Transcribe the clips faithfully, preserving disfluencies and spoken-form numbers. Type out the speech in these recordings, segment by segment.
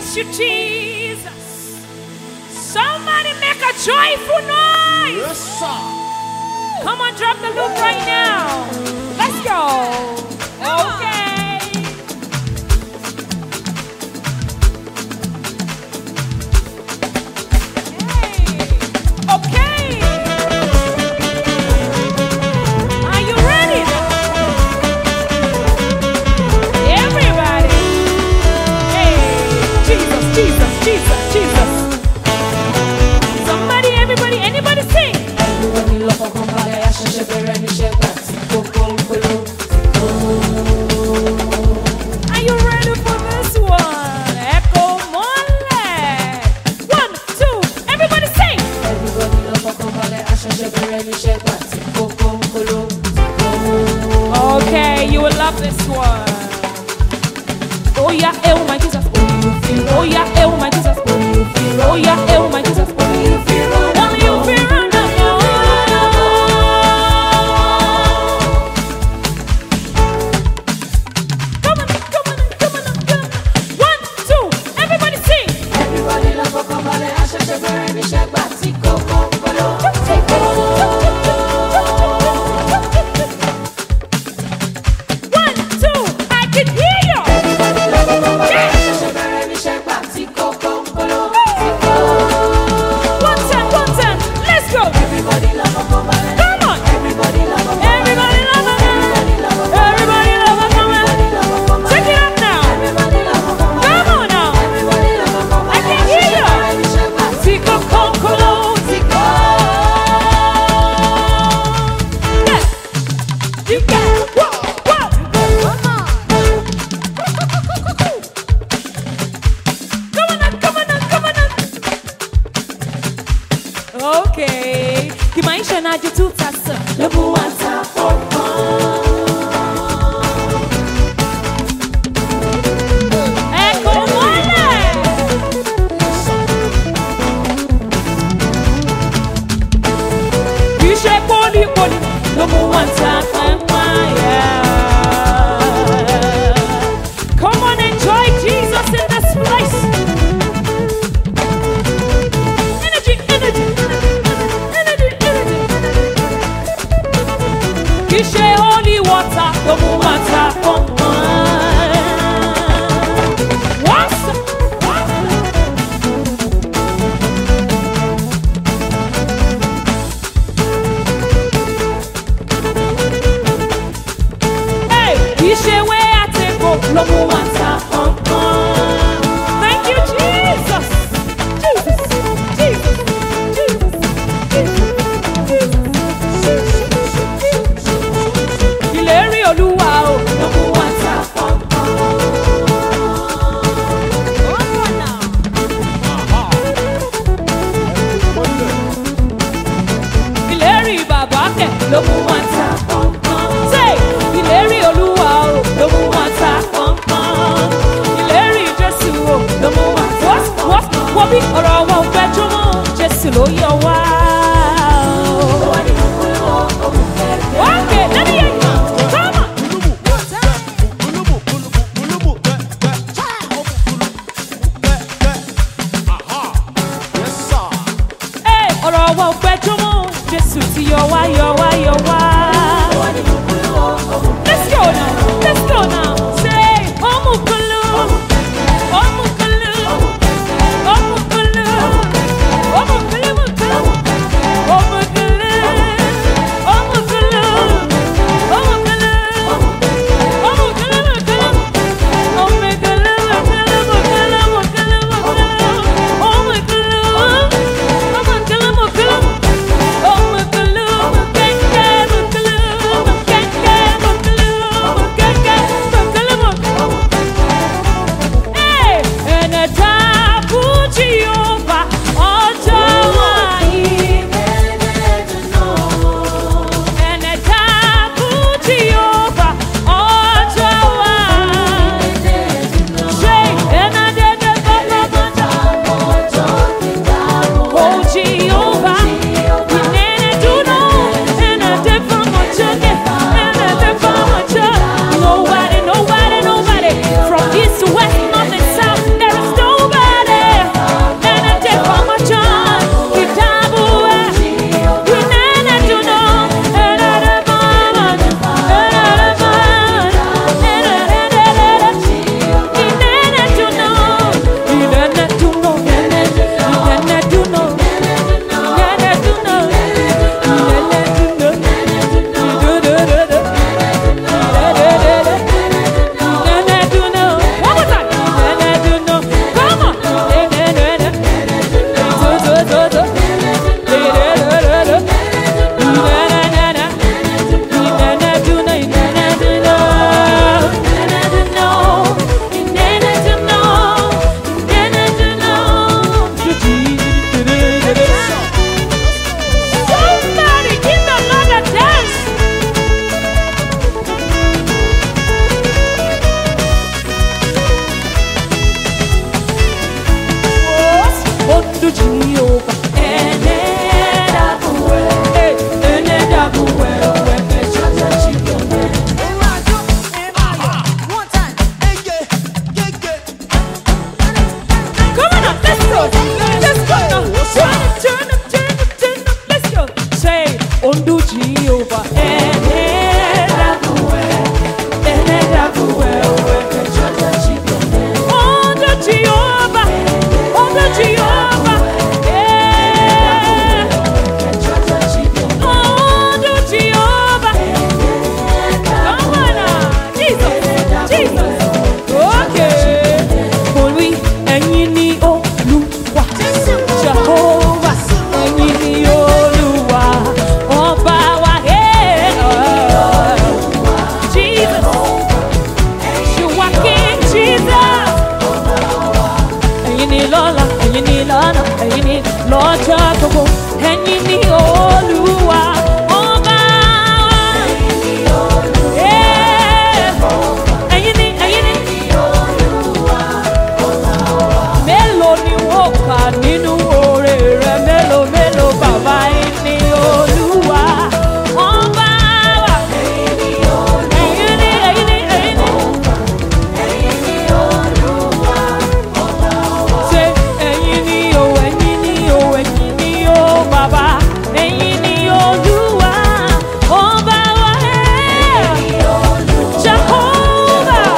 you, Jesus. Somebody make a joyful noise. Yes, sir. Come on, drop the loop right now. Let's go. Okay. Okay. Are you ready? Everybody. Hey, Jesus, Jesus, Jesus, Jesus. Somebody, everybody, anybody sing. Everybody love a company, I should shake it and shake that. Go, go, go, go. Are you ready for this one? Echo Mole. One, two, everybody sing. Everybody love a company, I should shake it and shake that. Go, go, go, go. Okay, you will love this one. Oh yeah, oh my Jesus. Oh yeah, oh my Jesus. Oh yeah, oh my Jesus. Only you feel right now. Come on, come on, come on, come on. One, two, everybody sing. Everybody love a company, I should shake it and shake that. Go, go, go, go. One, two, I can hear you. Everybody love a company, I should shake it and shake that. Go, go, go, go. One time, one time, let's go. Everybody love a company. Come on. Everybody love a company. Everybody love it. Everybody love a company. Everybody love it. Come on. Everybody love a company. Check it out now. Everybody love a company. Come on now. Everybody love a company. I can hear you. Tico Concolo, Tico. Yes. You got it. Whoa, whoa. Come on now, come on now, come on now. Okay. Kimaisha na jitutasa. Lebu wanta popo. Ecco Mole. Bishe poli poli. Lebu wanta empire. Come on, enjoy Jesus in this place. Energy, energy, energy, energy. Bishe holy water. Lebu wanta empire. What's Hey, Ishe we ateko lomu wanta pampa. Thank you, Jesus. Jesus, Jesus, Jesus, Jesus, Jesus. Ìlérí Olúwa o, lomu wanta pampa. Come on now. Ìlérí bàbá kẹ̀ lomu wanta pampa. Say, ìlérí Olúwa o, lomu wanta pampa. lọ́jọ́ gbogbo ẹ̀yin ni Olúwa ọba wa. Ẹ̀yin ni ẹ̀yin ni mélòó ni wọ́n kà nínú oore rẹ mélòó mélòó bàbá ẹ̀yin ni Olúwa ọba wa. Ẹ̀yin ni ẹ̀yin ni ẹ̀yin ni ṣe ẹ̀yin ni o ẹ̀yin ni o ẹ̀yin ni o bàbá ẹ̀yin ni Olúwa ọba wa. Jehovah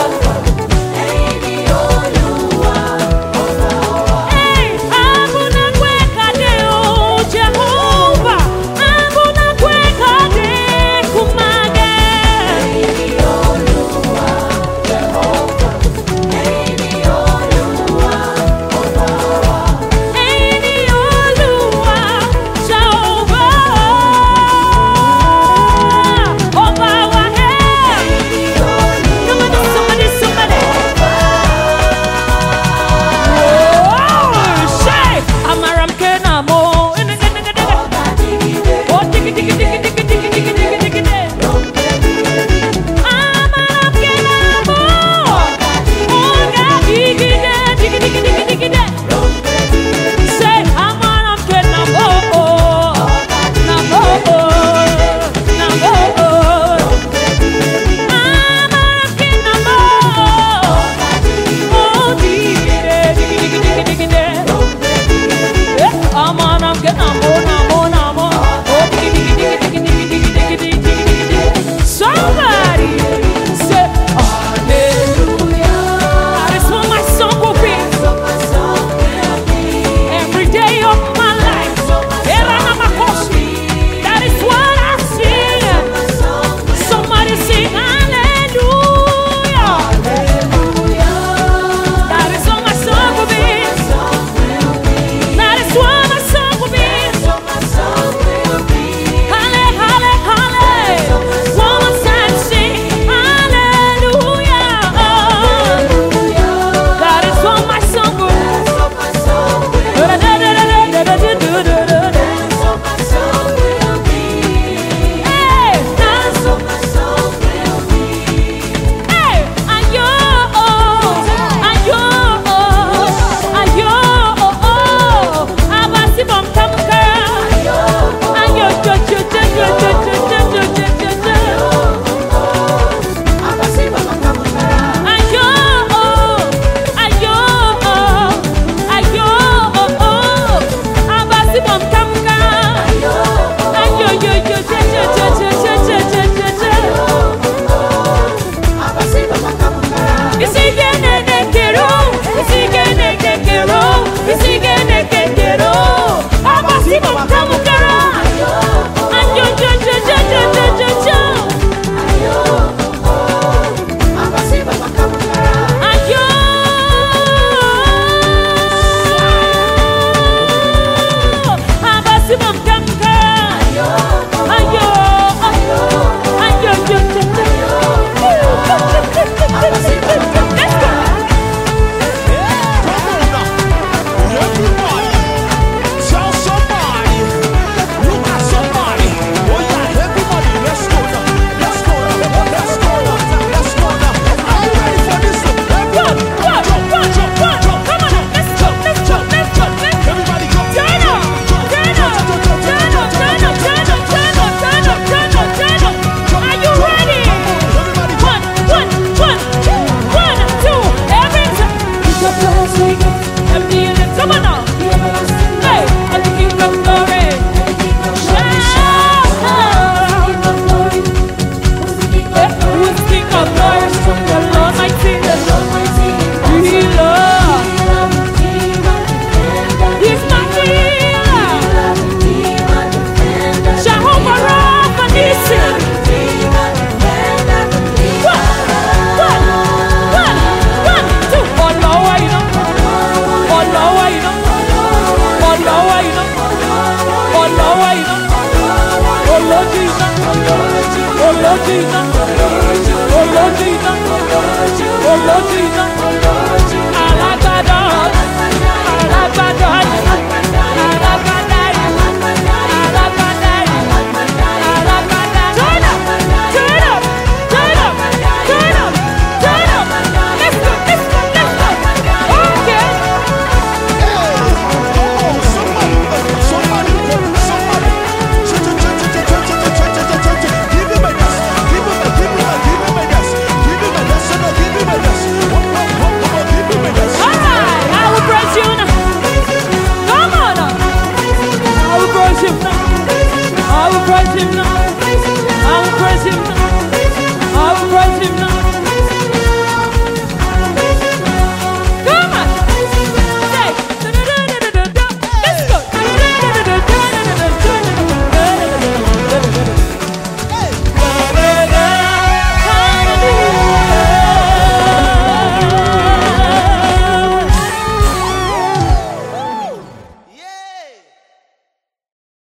Olójú iná, olójú iná.